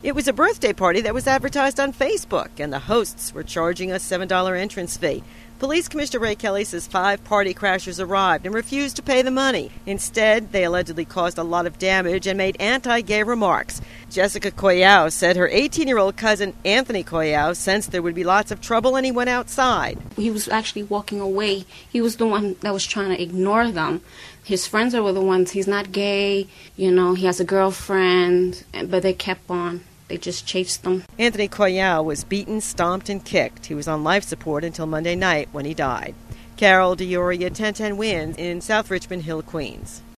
It was a birthday party that was advertised on Facebook, and the hosts were charging a $7 entrance fee. Police Commissioner Ray Kelly says 5 party crashers arrived and refused to pay the money. Instead, they allegedly caused a lot of damage and made anti-gay remarks. Jessica Coyao said her 18-year-old cousin Anthony Coyao sensed there would be lots of trouble and he went outside. He was actually walking away. He was the one that was trying to ignore them. His friends were the ones, he's not gay, he has a girlfriend, but they kept on. They just chased them. Anthony Coyao was beaten, stomped, and kicked. He was on life support until Monday night when he died. Carol DeOria, 1010 Wins in South Richmond Hill, Queens.